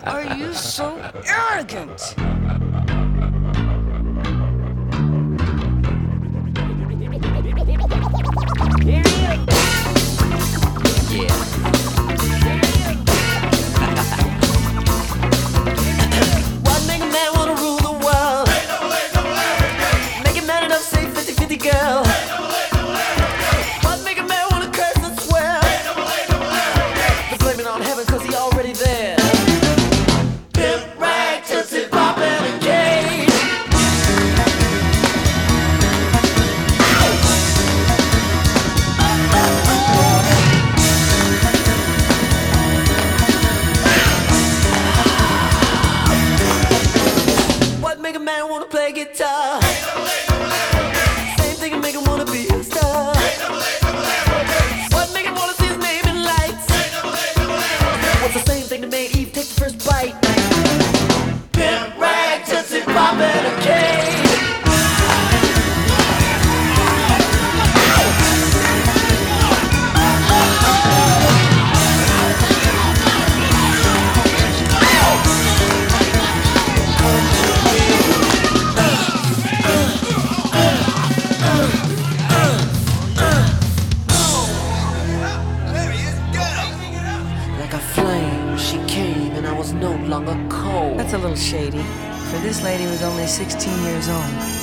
are you so arrogant? What make a man wanna rule the world? Make a man enough, say 50-50 girl. What make a man wanna curse and swear? They're blaming on heaven cause he already there. Pimp, rag, tootsie, pop, and a cage. What make a man wanna play guitar? Same thing can make him wanna be a star. What make him wanna see his name in lights? What's the same thing that made Eve take the first bite? Pimp, rag, tootsie, pop, and a cage. Like a flame, she came and I was no longer cold. That's a little shady, for this lady was only 16 years old.